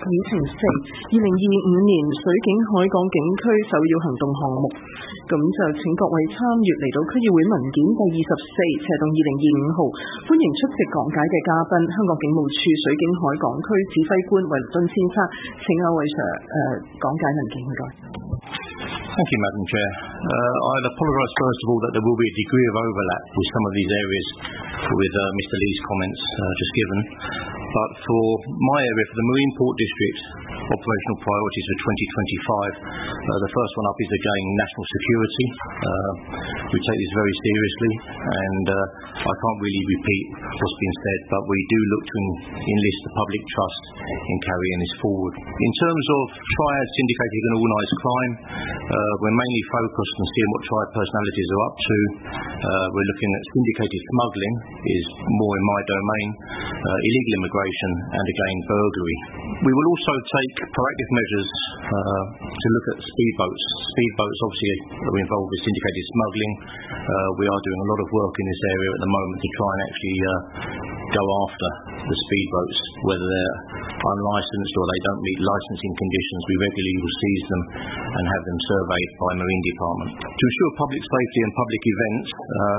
議程4 2025年水景海港景區首要行動項目。咁就請各位參與嚟到區議會文件第24/2025號，歡迎出席講解嘅嘉賓，香港警務處水景海港區指揮官韋倫敦先生，請阿韋 Sir 講解文件，唔該。 Thank you, Madam Chair. I'd apologise first of all that there will be a degree of overlap with some of these areas with Mr Lee's comments just given. But for my area, for the Marine Port District, operational priorities for 2025, the first one up is again national security. We take this very seriously, and I can't really repeat what's been said, but we do look to enlist the public trust in carrying this forward. In terms of triad, syndicated and organised crime, we're mainly focused on seeing what triad personalities are up to. We're looking at syndicated smuggling, is more in my domain, illegal immigration, and again burglary. We will also take proactive measures to look at speedboats. Speedboats obviously are involved with syndicated smuggling. We are doing a lot of work in this area at the moment to try and actually go after the speedboats, whether they're unlicensed or they don't meet licensing conditions. We regularly will seize them and have them surveyed by Marine Department. To ensure public safety and public events,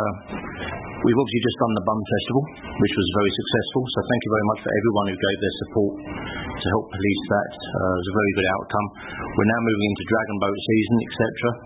we've obviously just done the Bun Festival, which was very successful, so thank you very much for everyone who gave their support to help police that. It was a very good outcome. We're now moving into Dragon Boat season, etc.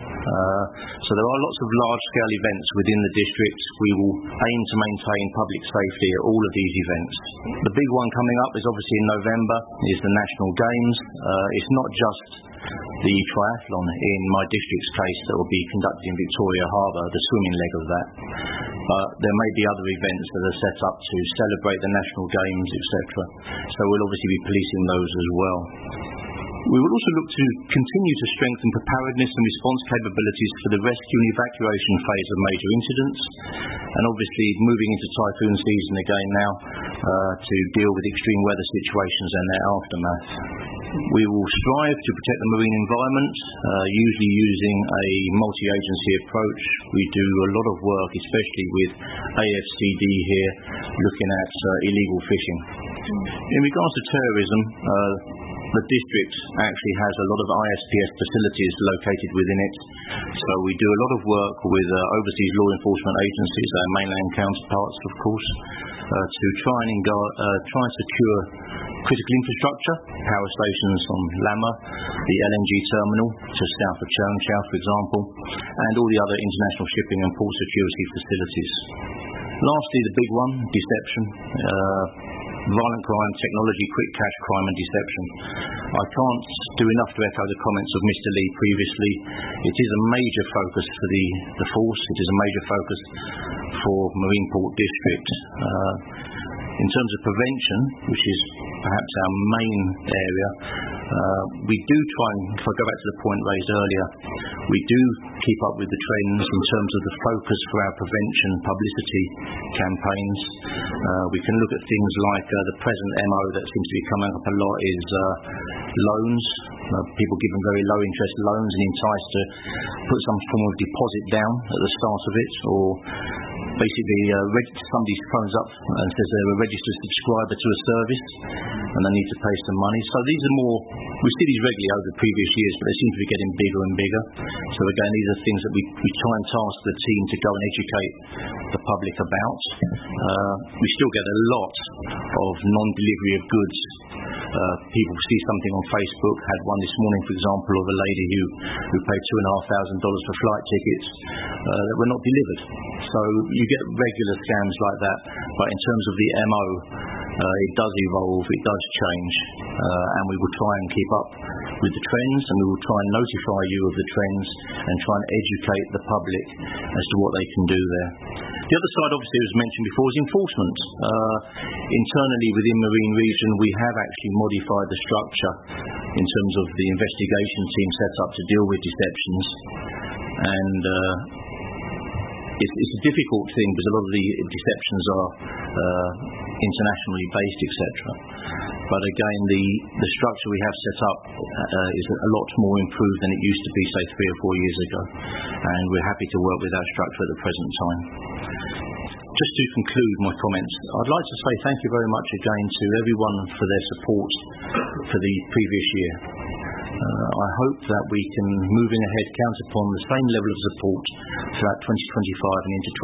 So there are lots of large-scale events within the district. We will aim to maintain public safety at all of these events. The big one coming up is obviously in November, is the National Games. It's not just the triathlon in my district's case that will be conducted in Victoria Harbour, the swimming leg of that. But there may be other events that are set up to celebrate the National Games, etc. So we'll obviously be policing those as well. We will also look to continue to strengthen preparedness and response capabilities for the rescue and evacuation phase of major incidents, and obviously moving into typhoon season again now to deal with extreme weather situations and their aftermath. We will strive to protect the marine environment, usually using a multi-agency approach. We do a lot of work, especially with AFCD here, looking at illegal fishing. In regards to terrorism, the district actually has a lot of ISPS facilities located within it, so we do a lot of work with overseas law enforcement agencies, our mainland counterparts of course, to try and secure critical infrastructure, power stations on Lama, the LNG terminal to south of Cheung Chau for example, and all the other international shipping and port security facilities. Lastly, the big one, deception. Violent crime, technology, quick cash crime and deception. I can't do enough to echo the comments of Mr Lee previously. It is a major focus for the force. It is a major focus for Marine Port District. In terms of prevention, which is perhaps our main area, we do try and, if I go back to the point raised earlier, we do keep up with the trends in terms of the focus for our prevention publicity campaigns. We can look at things like the present MO that seems to be coming up a lot is loans. People given very low interest loans and enticed to put some form of deposit down at the start of it, or basically somebody phones up and says they're a registered subscriber to a service and they need to pay some money. So these are more, we see these regularly over the previous years, but they seem to be getting bigger and bigger. So again, these are things that we try and task the team to go and educate the public about. We still get a lot of non-delivery of goods. People see something on Facebook, had one this morning for example of a lady who paid $2,500 for flight tickets that were not delivered. So you get regular scams like that, but in terms of the MO, it does evolve, it does change, and we will try and keep up with the trends, and we will try and notify you of the trends and try and educate the public as to what they can do there. The other side, obviously, as mentioned before, is enforcement. Internally within Marine Region, we have actually modified the structure in terms of the investigation team set up to deal with deceptions, and it's a difficult thing because a lot of the deceptions are internationally based, etc. But again, the structure we have set up is a lot more improved than it used to be, say, 3 or 4 years ago, and we're happy to work with our structure at the present time. Just to conclude my comments, I'd like to say thank you very much again to everyone for their support for the previous year. I hope that we can, moving ahead, count upon the same level of support throughout 2025 and into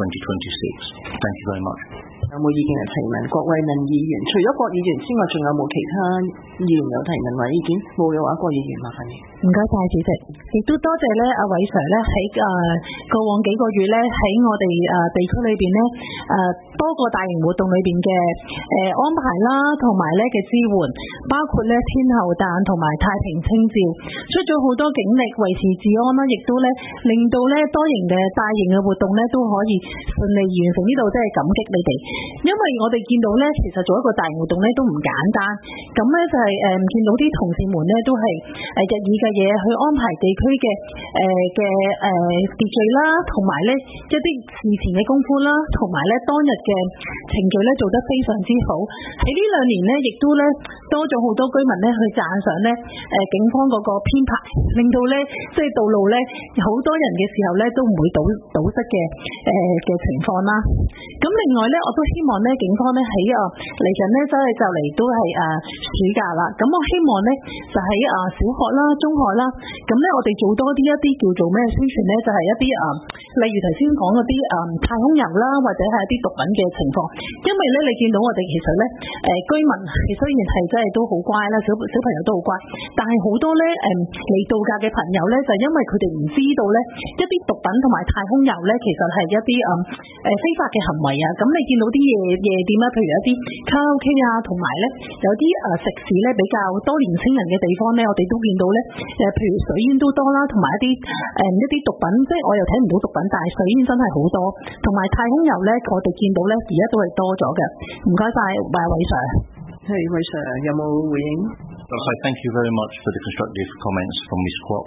2026. Thank you very much. 有冇意見嘅提問？郭慧文議員，除咗郭議員之外，仲有冇其他議員有提問或意見？冇嘅話，郭議員麻煩你。 唔該晒主席，亦都多謝咧阿偉 Sir 咧喺過往幾個月咧喺我哋地區裏邊咧多個大型活動裏邊嘅安排啦，同埋咧嘅支援，包括咧天后誕同埋太平清醮，出咗好多警力維持治安啦，亦都咧令到咧多型嘅大型嘅活動咧都可以順利完成。呢度真係感激你哋，因為我哋見到咧其實做一個大型活動咧都唔簡單，咁咧就係見到啲同事們咧都係日以繼夜去安排地區嘅秩序啦，同埋咧一啲事前嘅功夫啦，同埋咧當日嘅程序咧做得非常之好。喺呢2年咧，亦都咧多咗好多居民咧去讚賞咧警方嗰個編排，令到咧即係道路咧好多人嘅時候咧都唔會堵塞嘅情況啦。咁另外咧，我都希望咧警方咧喺嚟緊咧就嚟都係暑假啦。咁我希望咧就喺小學啦、中學啦，咁咧我哋做多啲一啲叫做咩宣傳咧，就係一啲例如頭先講嗰啲太空遊啦，或者係一啲毒品嘅情況。因為咧你見到我哋其實咧居民雖然係真係都好乖啦，小朋友都好乖，但係好多咧嚟度假嘅朋友咧，就因為佢哋唔知道咧一啲毒品同埋太空遊咧，其實係一啲非法嘅行為啊。咁你見到啲夜店啦，譬如一啲卡拉 OK 啊，同埋咧有啲食肆咧比較多年青人嘅地方咧，我哋都見到咧譬如水煙都多啦，同埋一啲毒品，即係我又睇唔到毒品，但係水煙真係好多，同埋太空遊咧，我哋見到咧而家都係多咗嘅。唔該晒，偉 Sir。 係偉 Sir，有冇回應？ Thank you very much for the constructive comments from Ms. Kwok.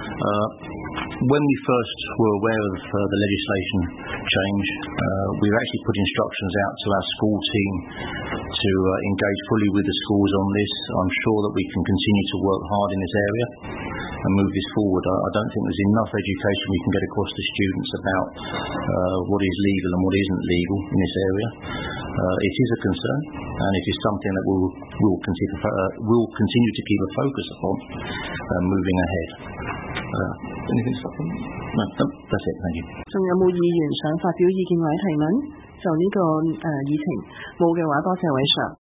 When we first were aware of the legislation change, we've actually put instructions out to our school team to engage fully with the schools on this. I'm sure that we can continue to work hard in this area and move this forward. I don't think there's enough education we can get across to students about what is legal and what isn't legal in this area. It is a concern, and it is something that we'll continue to keep a focus upon moving ahead. Anything supplement? No, that's it. Thank you. 仲有冇議員想發表意見或者提問？就呢個議程冇嘅話，多謝偉 Sir。